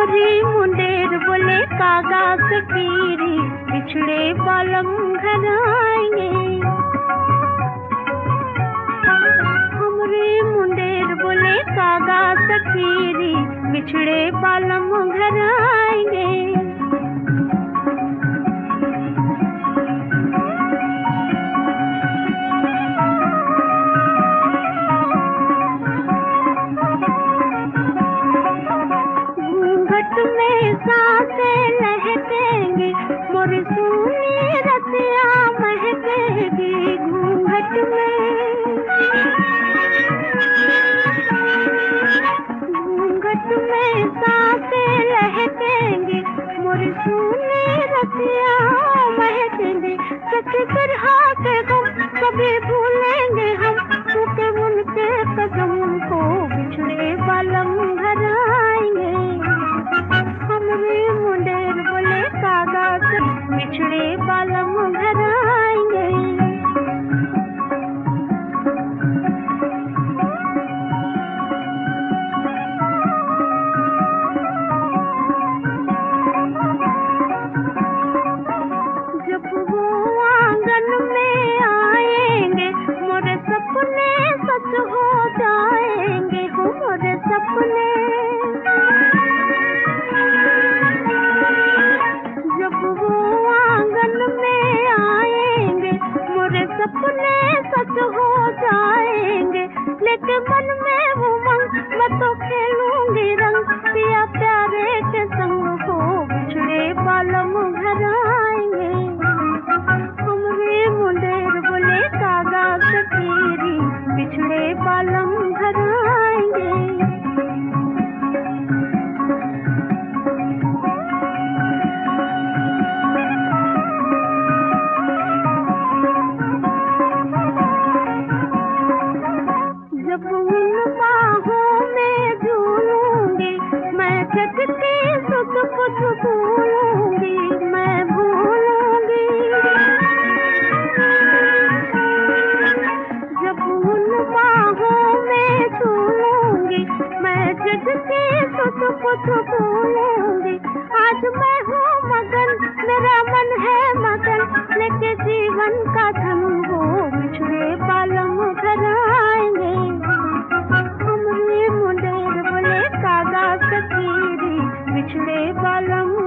हमरी मुंडेर बोले कागा सकीरी, बिछड़े बालम घर आएंगे। हमरी मुंडेर बोले कागा सकीरी, बिछड़े बालम घर आएंगे। में सांसें लहकेंगी, मोर सूनी रतिया महकेगी। घूंघट में सांसें लहकेंगी, मोर सूनी रतिया महकेंगी। सच तरह के गम कभी भूलेंगे हम, क्योंकि उनके कदम को बिछड़े बालम घर आएंगे। हमरे मुंडेर बोले कागा से, बिछड़े बालम घर आएंगे। जब वो आंगन में आएंगे, मोरे सपने सच हो जाएंगे। हो मोरे सपने, जब वो आंगन में आएंगे, मोरे सपने सच हो जाएंगे। लेकिन मन में उमंग, मैं तो खेलूंगी रंग, पिया प्यारे के संग हो बिछड़े बालम घर आएंगे। हमरे मुंडेर बोले कागा सकीरी, बिछड़े बालम घर आएंगे। जब उन बाहों में झूलूंगी, मैं झटके सुख कुछ भूलूंगी, मैं भूलूंगी। जब उन बाहों में झूलूंगी, मैं झटके सुख कुछ भूलूंगी। आज मैं हूँ मगन, मेरा मन है मगन, लेके जीवन का धन हो बिछड़े बालम घर आएंगे। हमरे मुंडेर बोले कागा सकीरी, बिछड़े बालम